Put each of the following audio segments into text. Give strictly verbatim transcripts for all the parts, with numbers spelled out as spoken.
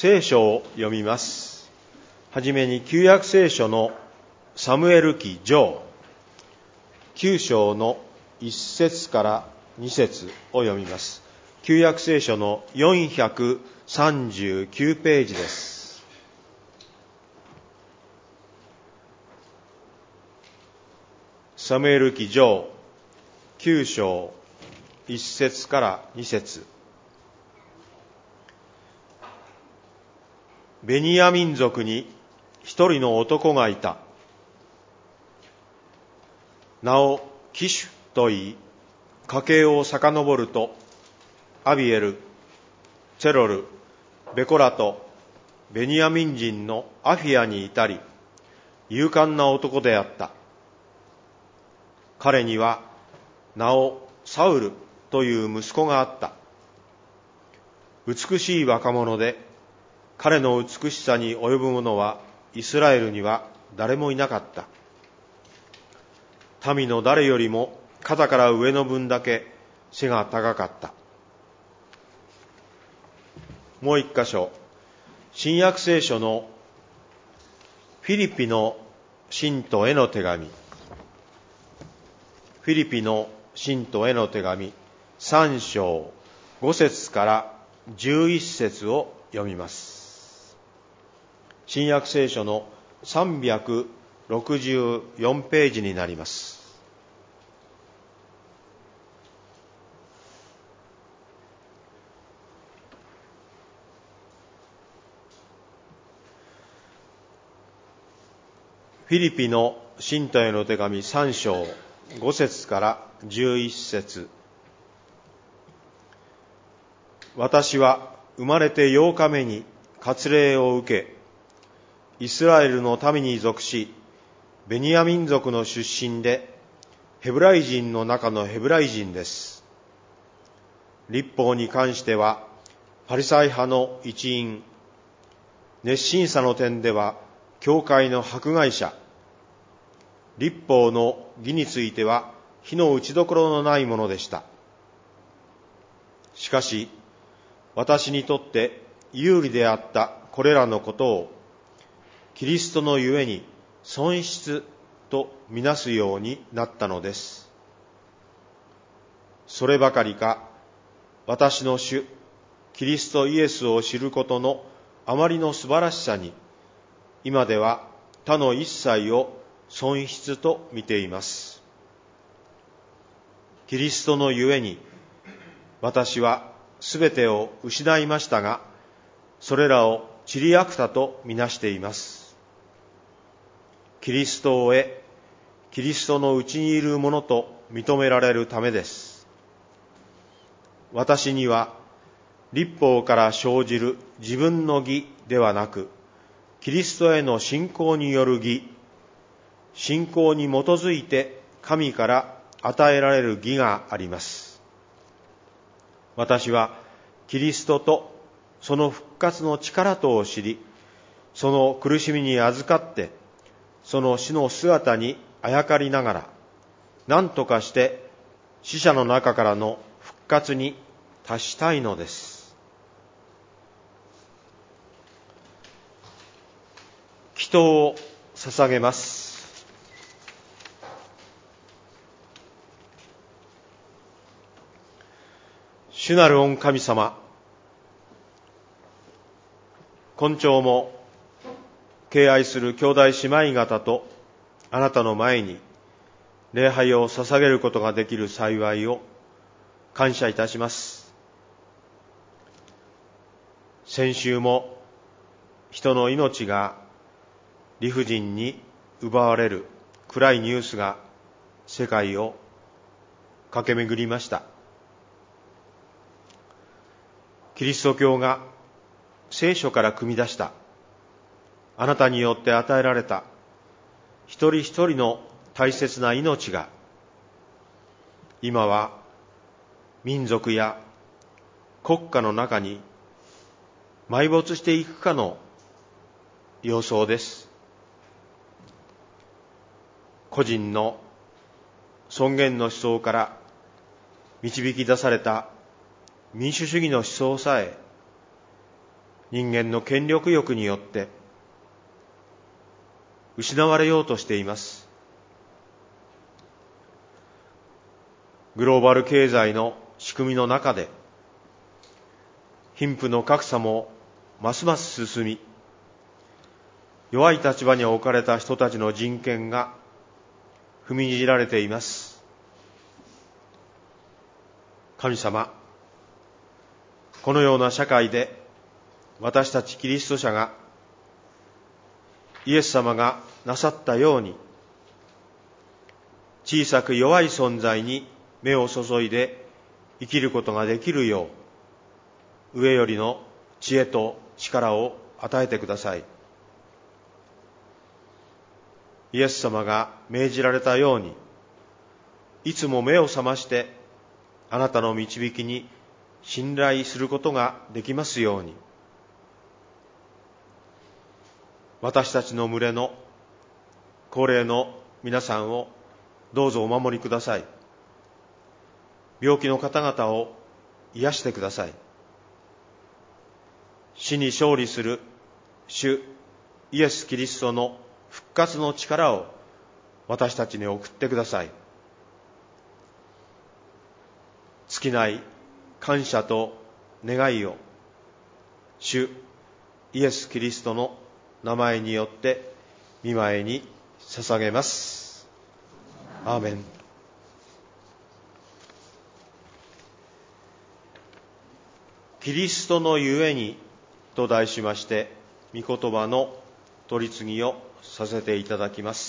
聖書を読みます。はじめに旧約聖書のサムエル記上きゅう章のいっ節からに節を読みます。旧約聖書のよんひゃくさんじゅうきゅうページです。サムエル記上きゅう章いっ節からに節。ベニヤ民族に一人の男がいた。名をキシュと言い、家系を遡ると、アビエル、チェロル、ベコラとベニヤ民人のアフィアに至り、勇敢な男であった。彼には名をサウルという息子があった。美しい若者で、彼の美しさに及ぶ者はイスラエルには誰もいなかった。民の誰よりも肩から上の分だけ背が高かった。もう一箇所、新約聖書のフィリピの信徒への手紙。フィリピの信徒への手紙さん章ご節からじゅういち節を読みます。新約聖書のさんびゃくろくじゅうよんページになります。フィリピの信徒への手紙さん章ご節からじゅういち節。私は生まれてようかめに割礼を受け、イスラエルの民に属し、ベニヤ民族の出身で、ヘブライ人の中のヘブライ人です。律法に関しては、パリサイ派の一員、熱心さの点では、教会の迫害者、律法の義については、火の打ちどころのないものでした。しかし、私にとって有利であったこれらのことを、キリストのゆえに損失とみなすようになったのです。そればかりか、私の主、キリストイエスを知ることのあまりの素晴らしさに、今では他の一切を損失と見ています。キリストのゆえに、私はすべてを失いましたが、それらを塵あくたとみなしています。キリストを得、キリストのうちにいるものと認められるためです。私には、律法から生じる自分の義ではなく、キリストへの信仰による義、信仰に基づいて神から与えられる義があります。私はキリストとその復活の力とを知り、その苦しみに預かって、その死の姿にあやかりながら、何とかして死者の中からの復活に達したいのです。祈祷を捧げます。主なる御神様、今朝も敬愛する兄弟姉妹方とあなたの前に礼拝を捧げることができる幸いを感謝いたします。先週も人の命が理不尽に奪われる暗いニュースが世界を駆け巡りました。キリスト教が聖書から組み出したあなたによって与えられた一人一人の大切な命が今は民族や国家の中に埋没していくかの様相です。個人の尊厳の思想から導き出された民主主義の思想さえ人間の権力欲によって失われようとしています。グローバル経済の仕組みの中で貧富の格差もますます進み、弱い立場に置かれた人たちの人権が踏みにじられています。神様、このような社会で私たちキリスト者がイエス様がなさったように、小さく弱い存在に目を注いで生きることができるよう、上よりの知恵と力を与えてください。イエス様が命じられたように、いつも目を覚ましてあなたの導きに信頼することができますように、私たちの群れの高齢の皆さんをどうぞお守りください。病気の方々を癒してください。死に勝利する主イエス・キリストの復活の力を私たちに送ってください。尽きない感謝と願いを主イエス・キリストの名前によって御前に捧げます。アーメン。キリストのゆえにと題しまして、御言葉の取り次ぎをさせていただきます。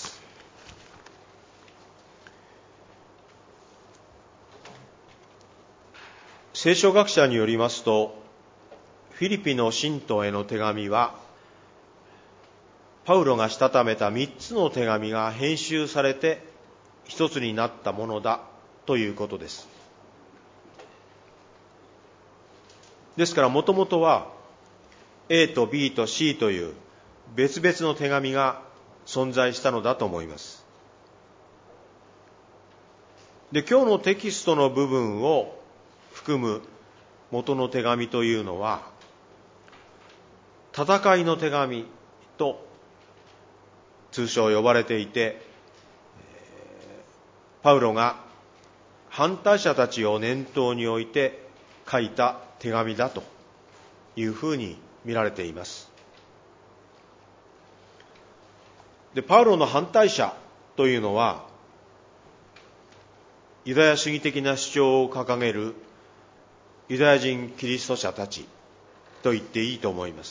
聖書学者によりますと、フィリピの信徒への手紙は、パウロがしたためた三つの手紙が編集されて一つになったものだということです。ですからもともとは A と B と C という別々の手紙が存在したのだと思います。で、今日のテキストの部分を含む元の手紙というのは、戦いの手紙と通称呼ばれていて、パウロが反対者たちを念頭に置いて書いた手紙だというふうに見られています。で、パウロの反対者というのは、ユダヤ主義的な主張を掲げるユダヤ人キリスト者たちと言っていいと思います。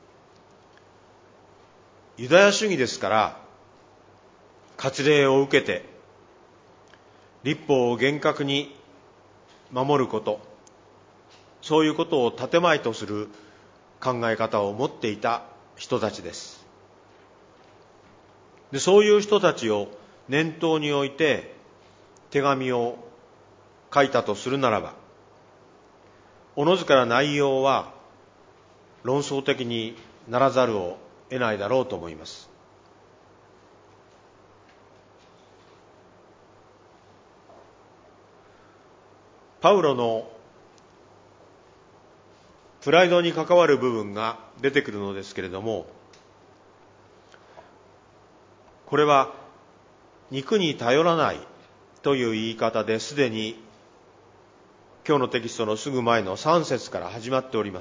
ユダヤ主義ですから、割礼を受けて律法を厳格に守ること、そういうことを建前とする考え方を持っていた人たちです。で、そういう人たちを念頭に置いて手紙を書いたとするならば、おのずから内容は論争的にならざるを得ないだろうと思います。パウロのプライドに関わる部分が出てくるのですけれども、これは肉に頼らないという言い方ですでに今日のテキストのすぐ前のさん節から始まっております。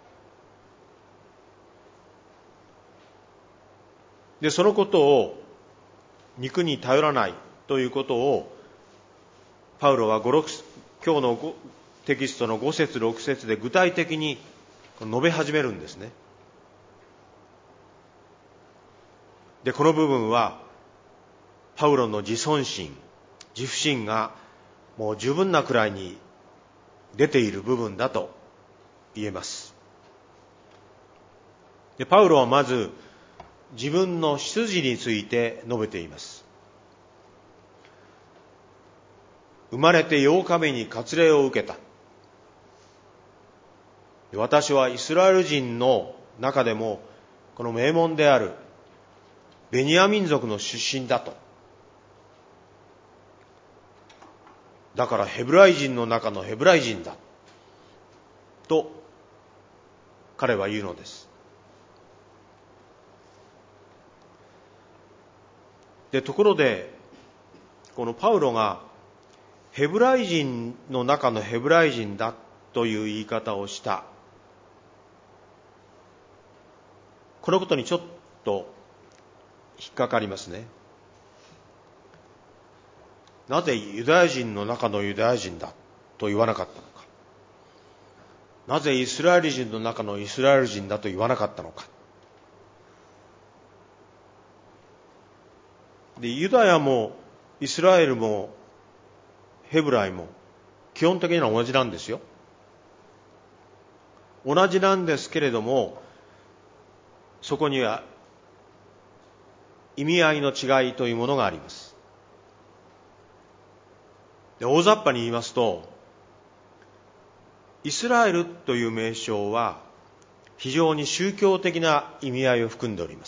で、そのことを肉に頼らないということをパウロはご、ろく今日のテキストのご節ろく節で具体的に述べ始めるんですね。で、この部分はパウロの自尊心、自負心がもう十分なくらいに出ている部分だと言えます。で、パウロはまず自分の出自について述べています。生まれてようかめに割礼を受けた。私はイスラエル人の中でもこの名門であるベニヤ民族の出身だと。だからヘブライ人の中のヘブライ人だと彼は言うのです。で、ところで、このパウロがヘブライ人の中のヘブライ人だという言い方をした。このことにちょっと引っかかりますね。なぜユダヤ人の中のユダヤ人だと言わなかったのか。なぜイスラエル人の中のイスラエル人だと言わなかったのか。で、ユダヤもイスラエルもヘブライも基本的には同じなんですよ。同じなんですけれども、そこには意味合いの違いというものがあります。で、大雑把に言いますと、イスラエルという名称は非常に宗教的な意味合いを含んでおります。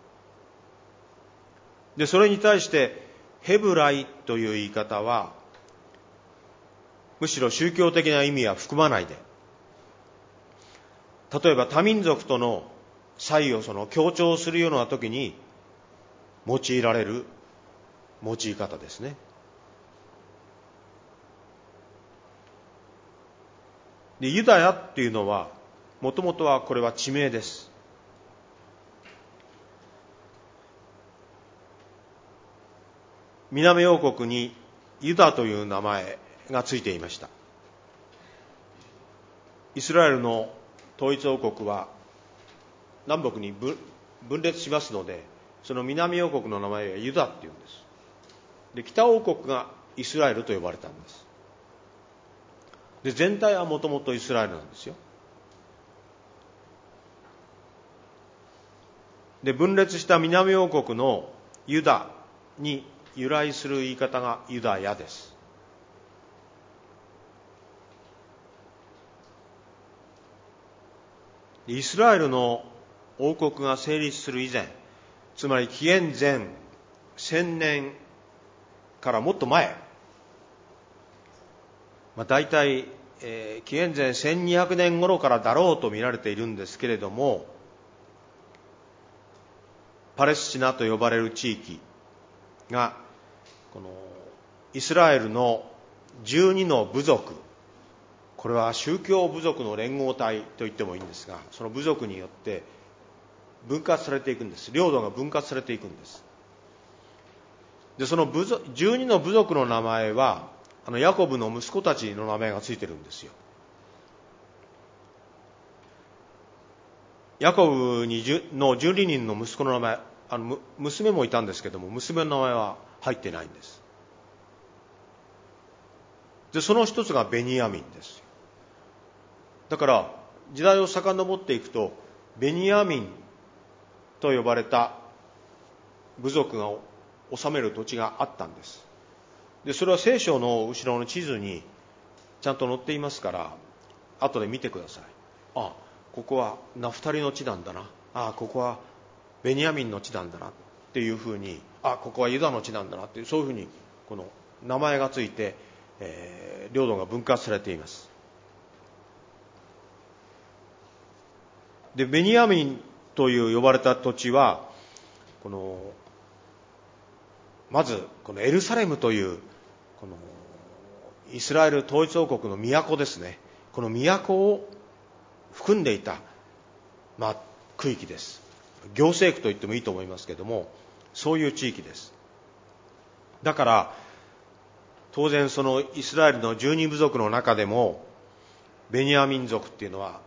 で、それに対してヘブライという言い方はむしろ宗教的な意味は含まないで、例えば多民族との差異をその強調するような時に用いられる用い方ですね。で、ユダヤっていうのはもともとはこれは地名です。南王国にユダという名前がついていました。イスラエルの統一王国は南北に分裂しますので、その南王国の名前はユダっていうんです。で、北王国がイスラエルと呼ばれたんです。で、全体はもともとイスラエルなんですよ。で、分裂した南王国のユダに由来する言い方がユダヤです。イスラエルの王国が成立する以前、つまり紀元前せんねんからもっと前、まあ、大体、えー、紀元前せんにひゃくねん頃からだろうと見られているんですけれども、パレスチナと呼ばれる地域がこのイスラエルのじゅうにの部族、これは宗教部族の連合体と言ってもいいんですが、その部族によって分割されていくんです。領土が分割されていくんです。で、その部族じゅうにの部族の名前はあのヤコブの息子たちの名前がついてるんですよ。ヤコブにのじゅうににんの息子の名前、あの娘もいたんですけども、娘の名前は入ってないんです。で、その一つがベニヤミンです。だから時代を遡っていくと、ベニヤミンと呼ばれた部族が治める土地があったんです。で、それは聖書の後ろの地図にちゃんと載っていますから、後で見てください。あ、ここはナフタリの地なんだな、あ、ここはベニヤミンの地なんだなっていうふうに、あ、ここはユダの地なんだなっていう、そういうふうにこの名前がついて、えー、領土が分割されています。で、ベニヤミンという呼ばれた土地は、このまずこのエルサレムというこのイスラエル統一王国の都ですね。この都を含んでいた、まあ、区域です。行政区と言ってもいいと思いますけれども、そういう地域です。だから当然そのイスラエルの十二部族の中でもベニヤ民族っていうのは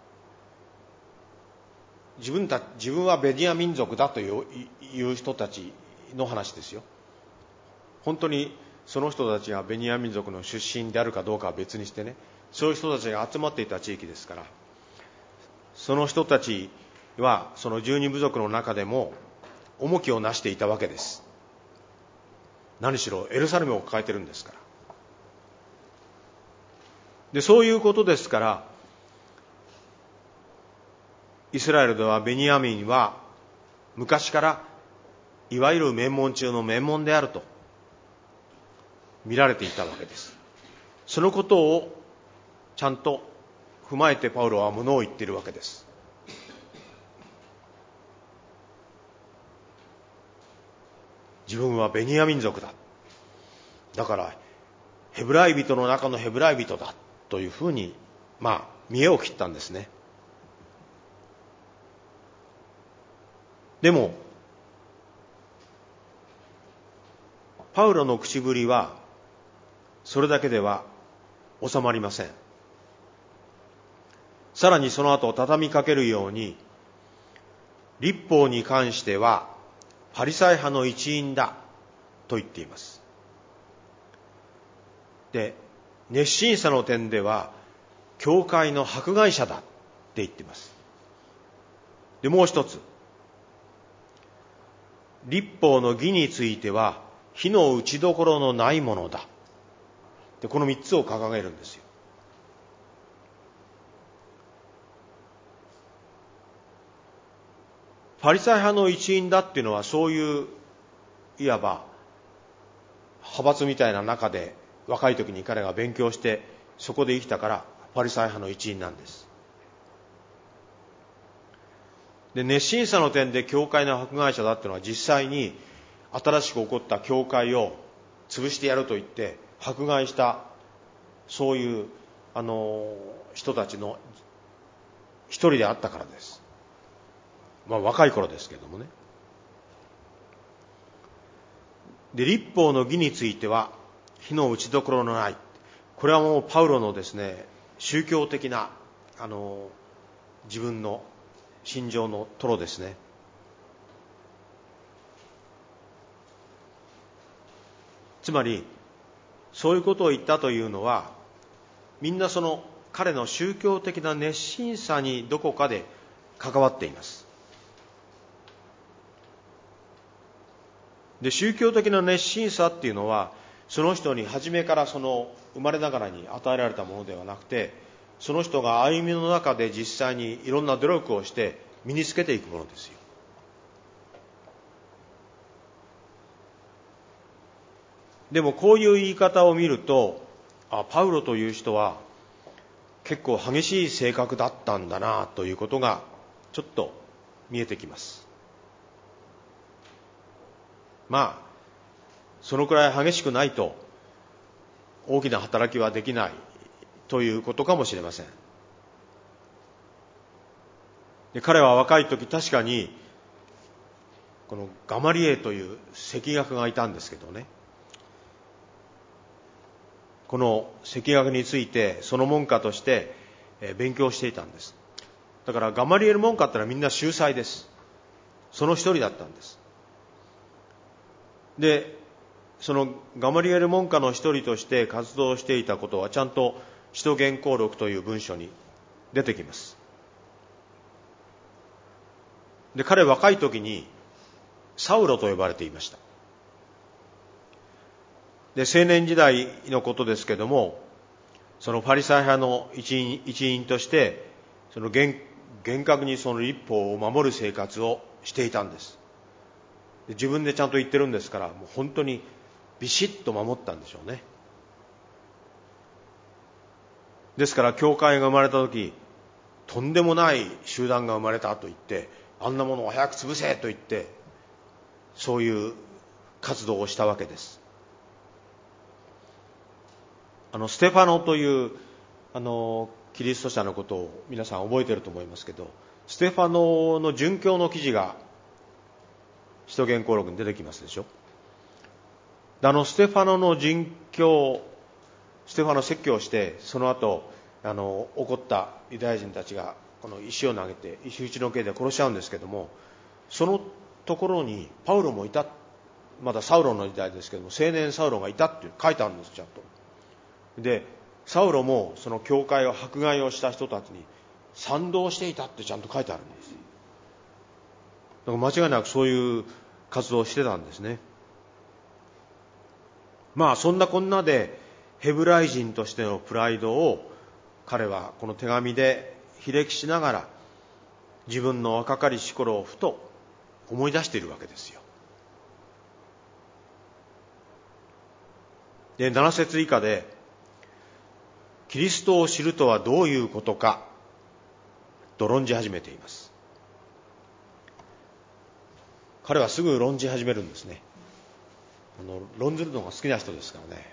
自分た自分はベニヤ民族だといういう人たちの話ですよ。本当にその人たちがベニヤ民族の出身であるかどうかは別にしてね、そういう人たちが集まっていた地域ですから、その人たちはその十二部族の中でも重きをなしていたわけです。何しろエルサレムを抱えてるんですから。で、そういうことですから、イスラエルではベニヤミンは昔からいわゆる名門中の名門であると見られていたわけです。そのことをちゃんと踏まえてパウロはものを言っているわけです。 自分はベニヤ民族だ、だからヘブライ人の中のヘブライ人だというふうにまあ見栄を切ったんですね。でもパウロの口ぶりはそれだけでは収まりません。さらにその後畳みかけるように、律法に関してはパリサイ派の一員だと言っています。で、熱心さの点では教会の迫害者だって言っています。で、もう一つ、律法の義については火の打ちどころのないものだ。で、この三つを掲げるんですよ。パリサイ派の一員だっていうのは、そういういわば派閥みたいな中で若い時に彼が勉強してそこで生きたからパリサイ派の一員なんです。で、熱心さの点で教会の迫害者だっていうのは、実際に新しく起こった教会を潰してやると言って迫害したそういうあの人たちの一人であったからです。まあ若い頃ですけどもね。で、律法の義については火の打ちどころのない。これはもうパウロのですね、宗教的なあの自分の心情の吐露ですね。つまりそういうことを言ったというのは、みんなその彼の宗教的な熱心さにどこかで関わっています。で、宗教的な熱心さっていうのは、その人に初めからその生まれながらに与えられたものではなくて、その人が歩みの中で実際にいろんな努力をして身につけていくものですよ。でもこういう言い方を見ると、あ、パウロという人は結構激しい性格だったんだなということがちょっと見えてきます。まあそのくらい激しくないと大きな働きはできないということかもしれません。で、彼は若い時確かにこのガマリエという関学がいたんですけどね、この関学についてその門下として勉強していたんです。だからガマリエル門下ってのはみんな秀才です。その一人だったんです。で、そのガマリエル門下の一人として活動していたことはちゃんと使徒言行録という文書に出てきます。で、彼若い時にサウロと呼ばれていました。で、青年時代のことですけども、そのパリサイ派の一員、一員としてその 厳, 厳格にその律法を守る生活をしていたんです。で、自分でちゃんと言ってるんですから、もう本当にビシッと守ったんでしょうね。ですから教会が生まれた時、とんでもない集団が生まれたと言って、あんなものを早く潰せと言って、そういう活動をしたわけです。あのステファノというあのキリスト者のことを皆さん覚えていると思いますけど、ステファノの殉教の記事が使徒言行録に出てきますでしょ。あのステファノの殉教、ステファノ説教をして、その後あの怒ったユダヤ人たちがこの石を投げて石打ちの刑で殺しちゃうんですけども、そのところにパウロもいた、まだサウロの時代ですけども、青年サウロがいたって書いてあるんです、ちゃんと。で、サウロもその教会を迫害をした人たちに賛同していたってちゃんと書いてあるんです。だから間違いなくそういう活動をしてたんですね。まあそんなこんなでヘブライ人としてのプライドを彼はこの手紙でひれきしながら、自分の若かりし頃をふと思い出しているわけですよ。で、なな節以下で、キリストを知るとはどういうことかと論じ始めています。彼はすぐ論じ始めるんですね。 あの論ずるのが好きな人ですからね。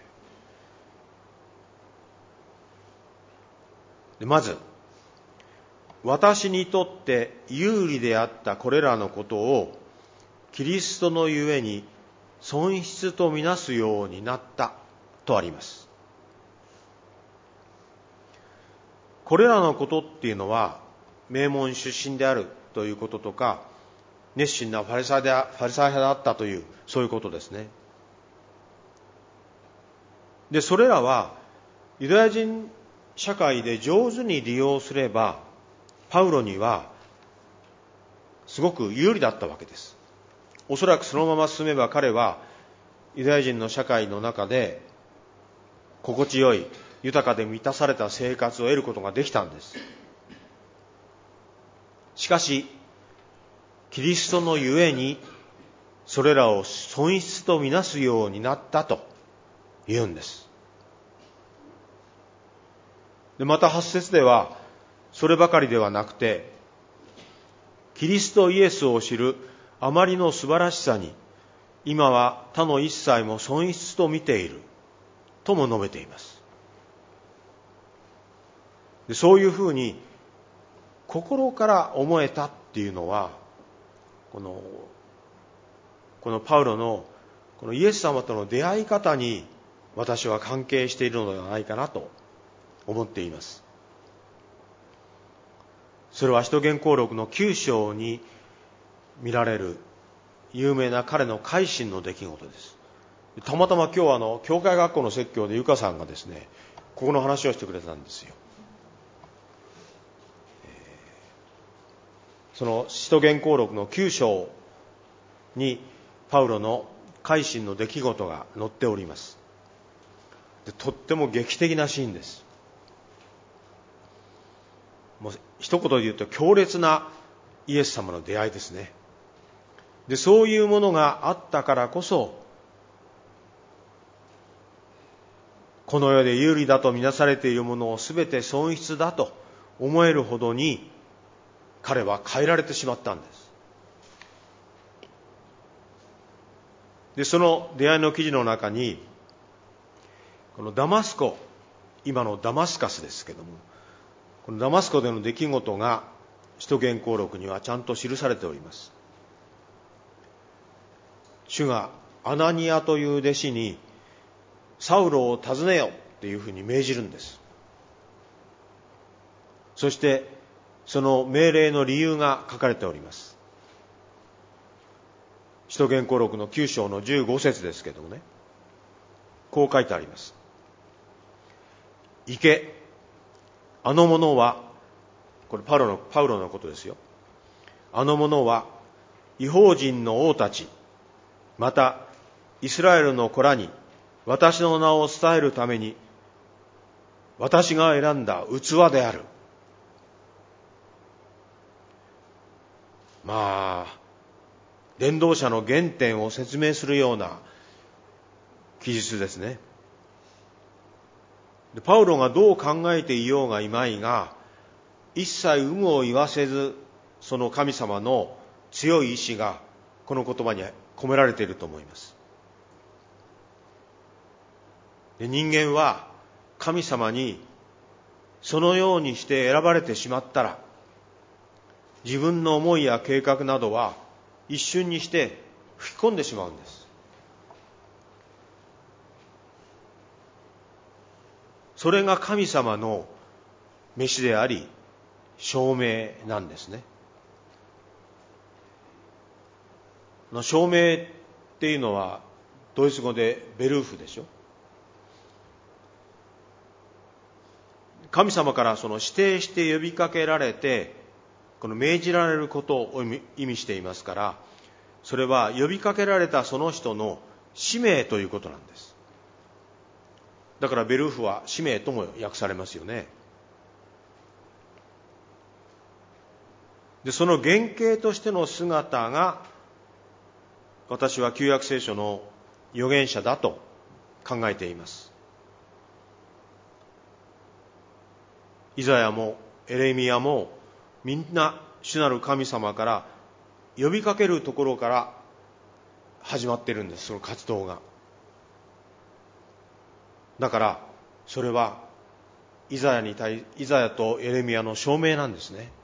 でまず、私にとって有利であったこれらのことをキリストのゆえに損失とみなすようになったとあります。これらのことっていうのは名門出身であるということとか、熱心なファリサイ派で、ファリサイ派だったというそういうことですね。でそれらはユダヤ人社会で上手に利用すればパウロにはすごく有利だったわけです。おそらくそのまま進めば彼はユダヤ人の社会の中で心地よい豊かで満たされた生活を得ることができたんです。しかしキリストのゆえにそれらを損失とみなすようになったと言うんです。でまたはち節ではそればかりではなくて、キリストイエスを知るあまりの素晴らしさに今は他の一切も損失と見ているとも述べています。でそういうふうに心から思えたっていうのはこのこのパウロのこのイエス様との出会い方に私は関係しているのではないかなと思っています。それは使徒言行録のきゅう章に見られる有名な彼の改心の出来事です。たまたま今日あの教会学校の説教でゆかさんがですねここの話をしてくれたんですよ。その使徒言行録のきゅう章にパウロの改心の出来事が載っております。でとっても劇的なシーンです。もう一言で言うと強烈なイエス様の出会いですね。でそういうものがあったからこそこの世で有利だとみなされているものをすべて損失だと思えるほどに彼は変えられてしまったんです。でその出会いの記事の中にこのダマスコ、今のダマスカスですけども、このダマスコでの出来事が使徒言行録にはちゃんと記されております。主がアナニアという弟子にサウロを訪ねよっていうふうに命じるんです。そしてその命令の理由が書かれております。使徒言行録のきゅう章のじゅうご節ですけどもね、こう書いてあります。行け、あの者は、これパウロの、パウロのことですよ。あの者は異邦人の王たち、またイスラエルの子らに私の名を伝えるために私が選んだ器である。まあ伝道者の原点を説明するような記述ですね。でパウロがどう考えていようがいまいが、一切有無を言わせずその神様の強い意志がこの言葉に込められていると思います。で人間は神様にそのようにして選ばれてしまったら、自分の思いや計画などは一瞬にして吹き込んでしまうんです。それが神様の召しであり証明なんですね。証明っていうのはドイツ語でベルーフでしょ。神様からその指定して呼びかけられてこの命じられることを意味していますから、それは呼びかけられたその人の使命ということなんです。だからベルーフは使命とも訳されますよね。でその原型としての姿が私は旧約聖書の預言者だと考えています。イザヤもエレミヤもみんな主なる神様から呼びかけるところから始まっているんです、その活動が。 だからそれはイザヤに対イザヤとエレミヤの証明なんですね。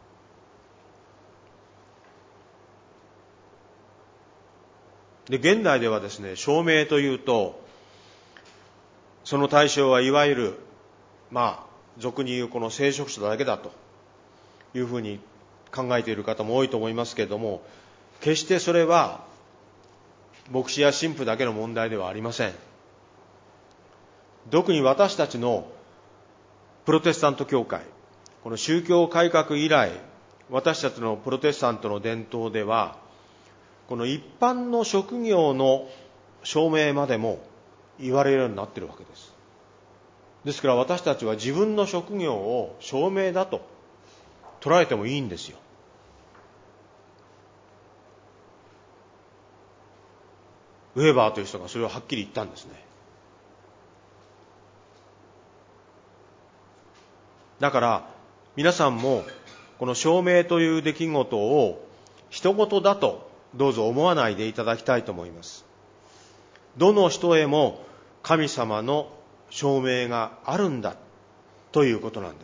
で、現代ではですね、証明というと、その対象はいわゆる、まあ、俗に言うこの聖職者だけだというふうに考えている方も多いと思いますけれども、決してそれは牧師や神父だけの問題ではありません。特に私たちのプロテスタント教会、この宗教改革以来、私たちのプロテスタントの伝統では、この一般の職業の証明までも言われるようになっているわけです。ですから私たちは自分の職業を証明だと捉えてもいいんですよ。ウェーバーという人がそれをはっきり言ったんですね。だから皆さんもこの証明という出来事を人事だとどうぞ思わないでいただきたいと思います。どの人へも神様の証明があるんだということなんです。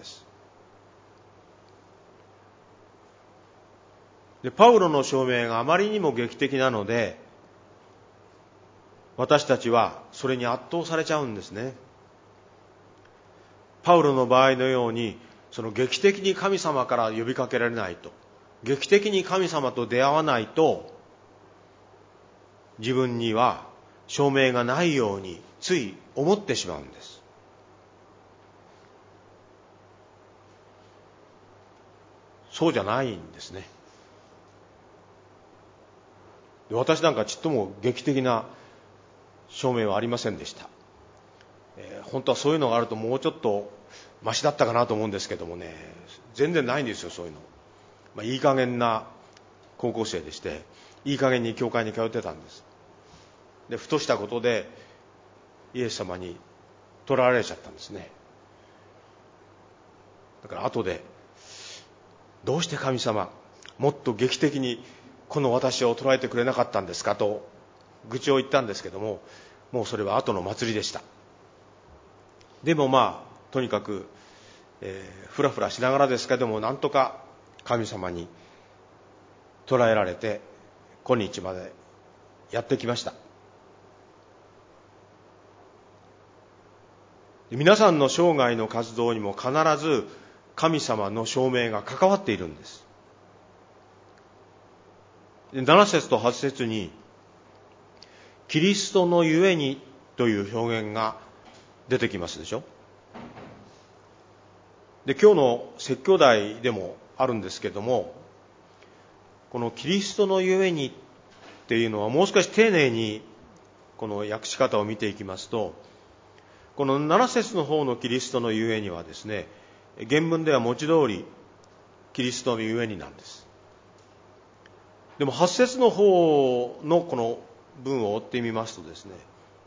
で、パウロの証明があまりにも劇的なので、私たちはそれに圧倒されちゃうんですね。パウロの場合のように、その劇的に神様から呼びかけられないと、劇的に神様と出会わないと、自分には証明がないようについ思ってしまうんです。そうじゃないんですね。私なんかちっとも劇的な証明はありませんでした。えー、本当はそういうのがあるともうちょっとマシだったかなと思うんですけどもね、全然ないんですよ、そういうの。まあ、いい加減な高校生でして、いい加減に教会に通ってたんです。で、ふとしたことでイエス様に捕らわれちゃったんですね。だから後で、どうして神様もっと劇的にこの私を捉えてくれなかったんですかと愚痴を言ったんですけども、もうそれは後の祭りでした。でもまあとにかく、えー、ふらふらしながらですけども、なんとか神様に捕らえられて今日までやってきました。皆さんの生涯の活動にも必ず神様の証明が関わっているんです。なな節とはち節にキリストのゆえにという表現が出てきますでしょ。で、今日の説教題でもあるんですけども、このキリストのゆえにっていうのはもう少し丁寧にこの訳し方を見ていきますと、このなな節の方のキリストのゆえにはですね、原文では文字通りキリストのゆえになんです。でもはち節の方のこの文を追ってみますとですね、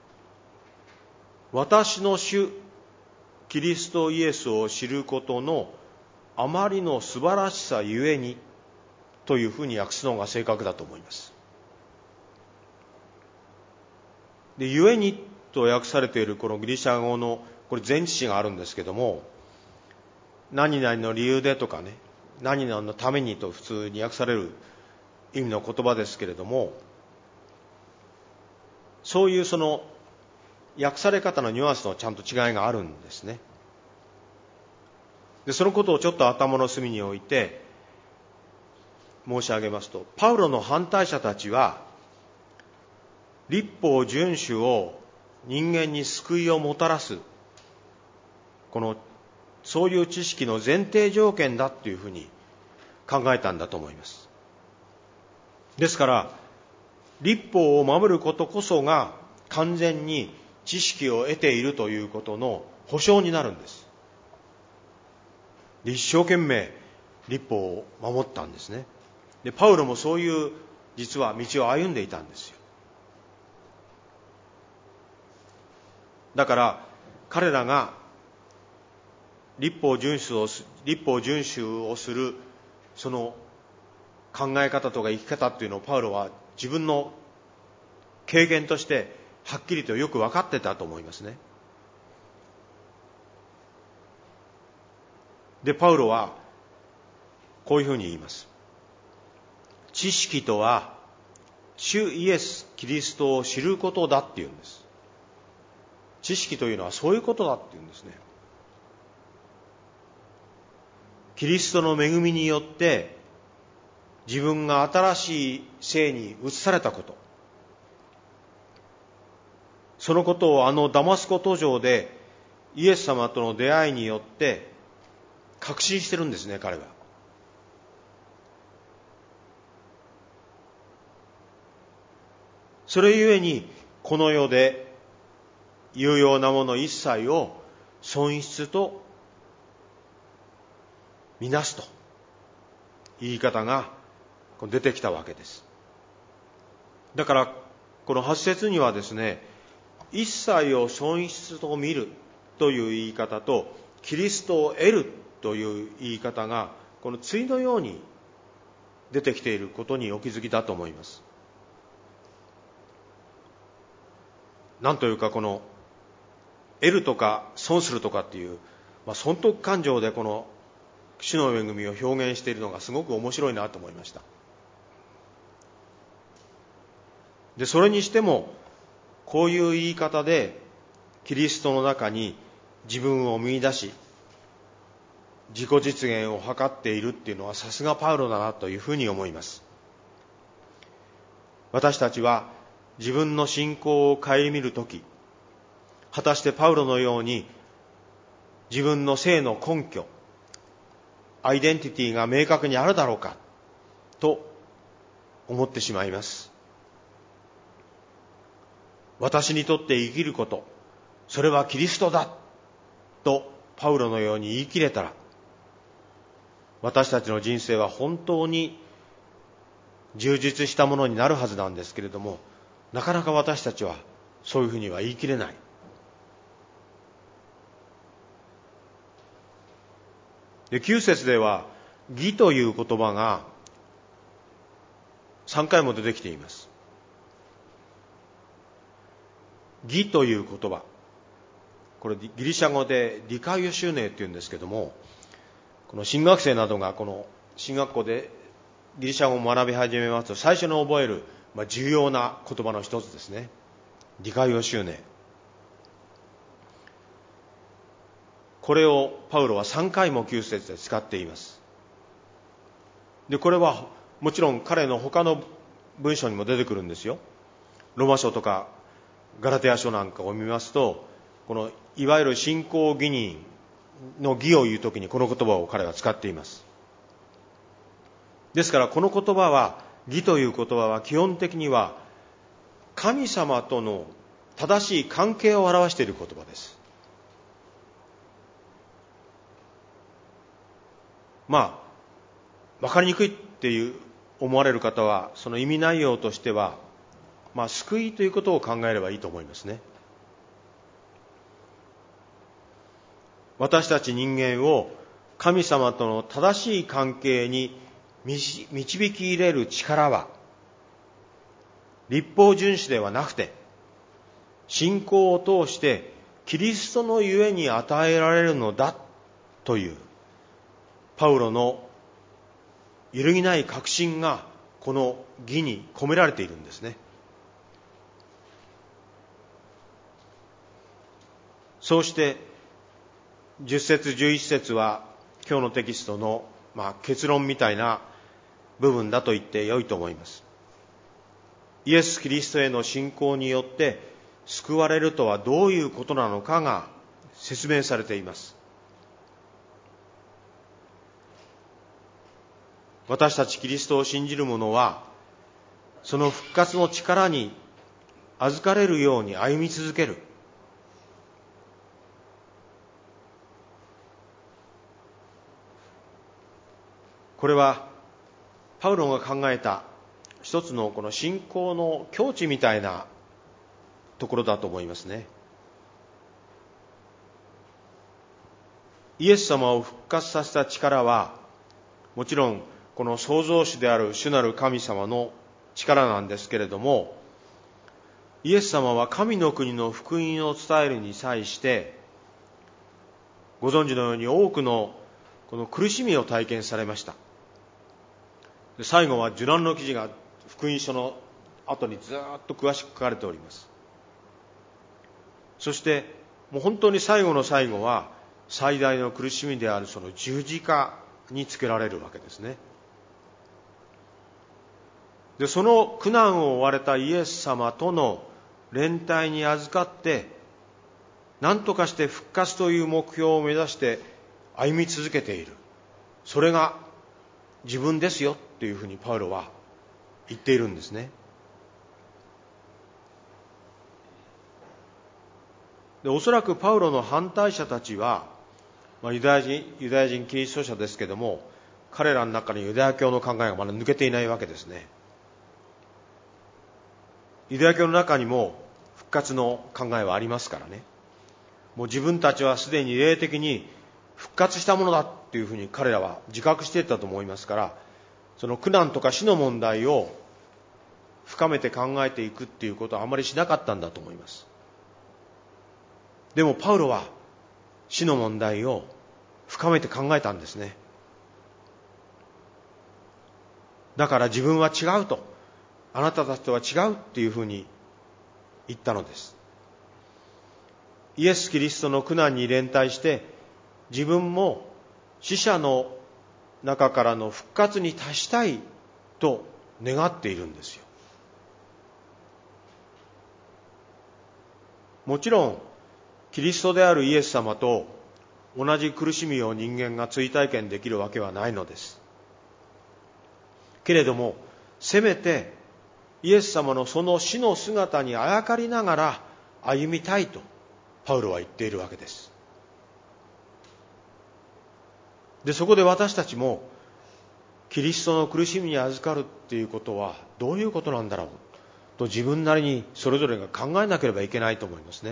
私の主キリストイエスを知ることのあまりの素晴らしさゆえにというふうに訳すのが正確だと思います。で、ゆえにと訳されているこのギリシャ語のこれ前置詞があるんですけども、何々の理由でとかね、何々のためにと普通に訳される意味の言葉ですけれども、そういうその訳され方のニュアンスのちゃんと違いがあるんですね。で、そのことをちょっと頭の隅に置いて申し上げますと、パウロの反対者たちは律法遵守を人間に救いをもたらす、このそういう知識の前提条件だというふうに考えたんだと思います。ですから律法を守ることこそが完全に知識を得ているということの保証になるんです。で、一生懸命律法を守ったんですね。で、パウロもそういう実は道を歩んでいたんですよ。だから彼らが律法遵守を律法遵守をするその考え方とか生き方っていうのをパウロは自分の経験としてはっきりとよく分かってたと思いますね。 で、パウロはこういうふうに言います。知識とは主イエス・キリストを知ることだっていうんです。知識というのはそういうことだっていうんですね。キリストの恵みによって自分が新しい生に移されたこと、そのことをあのダマスコ途上でイエス様との出会いによって確信してるんですね、彼は。それゆえにこの世で有用なもの一切を損失とみなすと言い方が出てきたわけです。だからこのはち節にはですね、一切を損失と見るという言い方とキリストを得るという言い方がこの対のように出てきていることにお気づきだと思います。なんというか、この得るとか損するとかっていう、まあ、損得感情でこの主の恵みを表現しているのがすごく面白いなと思いました。で、それにしてもこういう言い方でキリストの中に自分を見出し自己実現を図っているっていうのはさすがパウロだなというふうに思います。私たちは自分の信仰を顧みるとき、果たしてパウロのように自分の性の根拠、アイデンティティが明確にあるだろうかと思ってしまいます。私にとって生きること、それはキリストだとパウロのように言い切れたら、私たちの人生は本当に充実したものになるはずなんですけれども、なかなか私たちはそういうふうには言い切れない。で、きゅう節では義という言葉がさんかいも出てきています。義という言葉、これギリシャ語でディカイオシュネっていうんですけども、この新学生などがこの進学校でギリシャ語を学び始めますと最初に覚える、まあ、重要な言葉の一つですね。ディカイオシュネ。これをパウロはさんかいもきゅう節で使っています。で、これはもちろん彼の他の文章にも出てくるんですよ。ローマ書とかガラテヤ書なんかを見ますと、このいわゆる信仰義人の義を言うときにこの言葉を彼は使っています。ですからこの言葉は、義という言葉は基本的には神様との正しい関係を表している言葉です。まあ分かりにくいっていう思われる方は、その意味内容としては、まあ救いということを考えればいいと思いますね。私たち人間を神様との正しい関係に導き入れる力は、律法遵守ではなくて、信仰を通してキリストのゆえに与えられるのだというパウロの揺るぎない確信がこの義に込められているんですね。そうしてじゅっ節じゅういち節は今日のテキストの、まあ、結論みたいな部分だと言ってよいと思います。イエス・キリストへの信仰によって救われるとはどういうことなのかが説明されています。私たちキリストを信じる者は、その復活の力に預かれるように歩み続ける。これはパウロが考えた一つのこの信仰の境地みたいなところだと思いますね。イエス様を復活させた力は、もちろんこの創造主である主なる神様の力なんですけれども、イエス様は神の国の福音を伝えるに際して、ご存知のように多くのこの苦しみを体験されました。で最後は受難の記事が福音書の後にずっと詳しく書かれております。そしてもう本当に最後の最後は最大の苦しみであるその十字架につけられるわけですね。でその苦難を負われたイエス様との連帯に預かって何とかして復活という目標を目指して歩み続けている、それが自分ですよっていうふうにパウロは言っているんですね。でおそらくパウロの反対者たちは、まあ、ユダヤ人、ユダヤ人キリスト者ですけども、彼らの中にユダヤ教の考えがまだ抜けていないわけですね。ユダヤ教の中にも復活の考えはありますからね。もう自分たちはすでに霊的に復活したものだっていうふうに彼らは自覚していたと思いますから、その苦難とか死の問題を深めて考えていくっていうことはあまりしなかったんだと思います。でもパウロは死の問題を深めて考えたんですね。だから自分は違うと、あなたたちとは違うっていうふうに言ったのです。イエス・キリストの苦難に連帯して自分も死者の中からの復活に達したいと願っているんですよ。もちろんキリストであるイエス様と同じ苦しみを人間が追体験できるわけはないのです。けれどもせめてイエス様のその死の姿にあやかりながら歩みたいとパウロは言っているわけです。でそこで私たちもキリストの苦しみに預かるっていうことはどういうことなんだろうと自分なりにそれぞれが考えなければいけないと思いますね。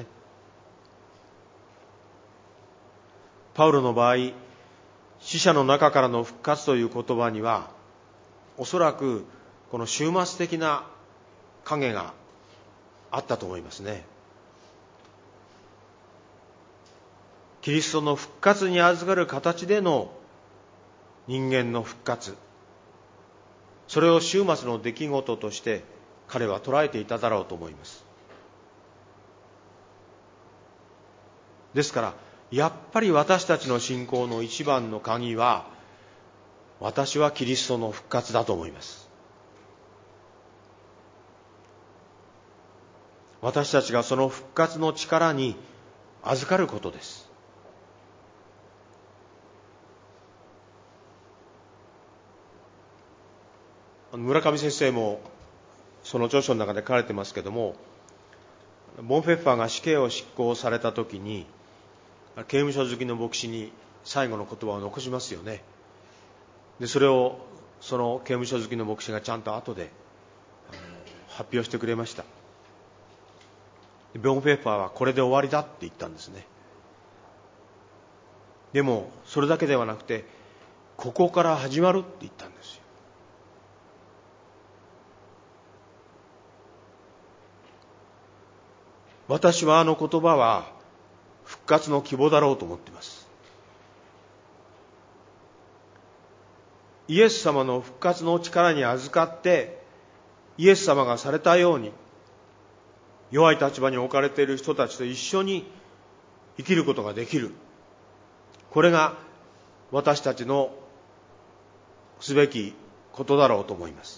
パウロの場合、死者の中からの復活という言葉にはおそらくこの終末的な影があったと思いますね。キリストの復活に預かる形での人間の復活、それを終末の出来事として彼は捉えていただろうと思います。ですからやっぱり私たちの信仰の一番の鍵は、私はキリストの復活だと思います。私たちがその復活の力に預かることです。村上先生もその著書の中で書かれてますけども、ボンフェッファーが死刑を執行された時に刑務所好きの牧師に最後の言葉を残しますよね。でそれをその刑務所好きの牧師がちゃんと後で発表してくれました。ボンフェッファーはこれで終わりだって言ったんですね。でもそれだけではなくて、ここから始まるって言ったんですよ。私はあの言葉は復活の希望だろうと思っています。イエス様の復活の力に預かってイエス様がされたように、弱い立場に置かれている人たちと一緒に生きることができる、これが私たちのすべきことだろうと思います。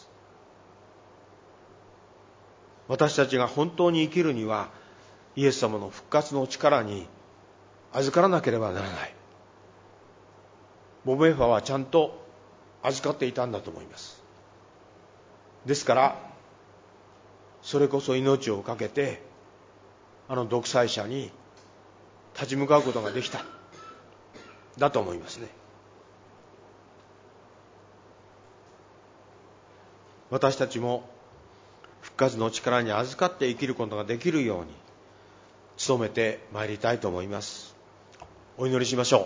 私たちが本当に生きるにはイエス様の復活の力に預からなければならない。ボンフェッファーはちゃんと預かっていたんだと思います。ですからそれこそ命を懸けてあの独裁者に立ち向かうことができただと思いますね。私たちも復活の力に預かって生きることができるように努めてまいりたいと思います。お祈りしましょう。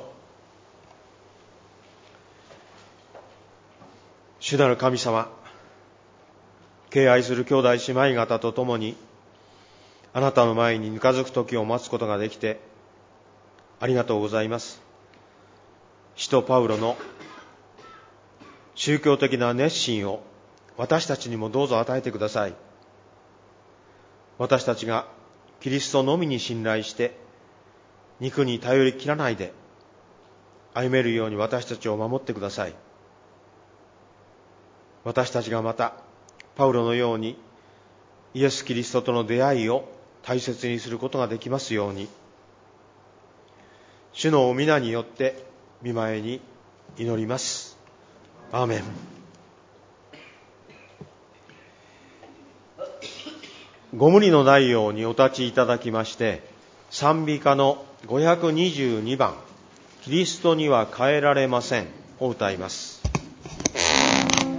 主なる神様、敬愛する兄弟姉妹方と共にあなたの前にぬかづく時を待つことができてありがとうございます。 使徒パウロの宗教的な熱心を私たちにもどうぞ与えてください。私たちがキリストのみに信頼して肉に頼り切らないで歩めるように私たちを守ってください。私たちがまたパウロのようにイエス・キリストとの出会いを大切にすることができますように、主のお皆によって御前に祈ります。アーメン。ご無理のないようにお立ちいただきまして、賛美歌のごひゃくにじゅうにばん、キリストには変えられませんを歌います。